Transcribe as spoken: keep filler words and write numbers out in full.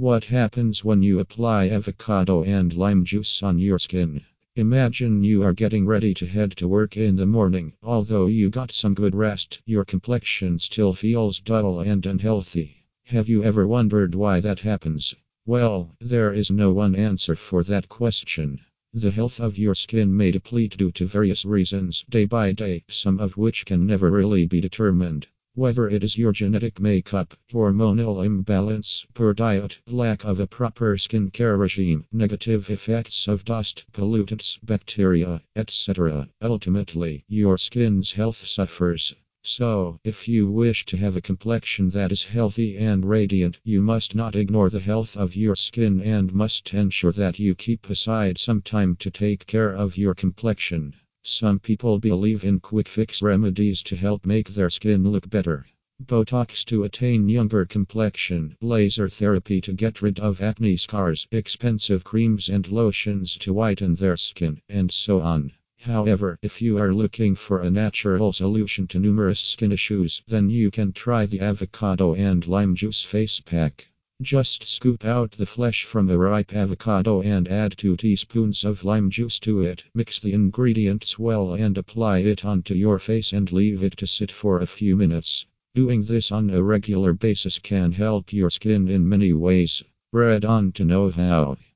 What happens when you apply avocado and lime juice on your skin? Imagine you are getting ready to head to work in the morning. Although you got some good rest, your complexion still feels dull and unhealthy. Have you ever wondered why that happens? Well, there is no one answer for that question. The health of your skin may deplete due to various reasons day by day, some of which can never really be determined. Whether it is your genetic makeup, hormonal imbalance, poor diet, lack of a proper skincare regime, negative effects of dust, pollutants, bacteria, et cetera, ultimately, your skin's health suffers. So, if you wish to have a complexion that is healthy and radiant, you must not ignore the health of your skin and must ensure that you keep aside some time to take care of your complexion. Some people believe in quick fix remedies to help make their skin look better. Botox to attain younger complexion, laser therapy to get rid of acne scars, expensive creams and lotions to whiten their skin, and so on. However, if you are looking for a natural solution to numerous skin issues, then you can try the avocado and lime juice face pack. Just scoop out the flesh from a ripe avocado and add two teaspoons of lime juice to it. Mix the ingredients well and apply it onto your face and leave it to sit for a few minutes. Doing this on a regular basis can help your skin in many ways. Read on to know how.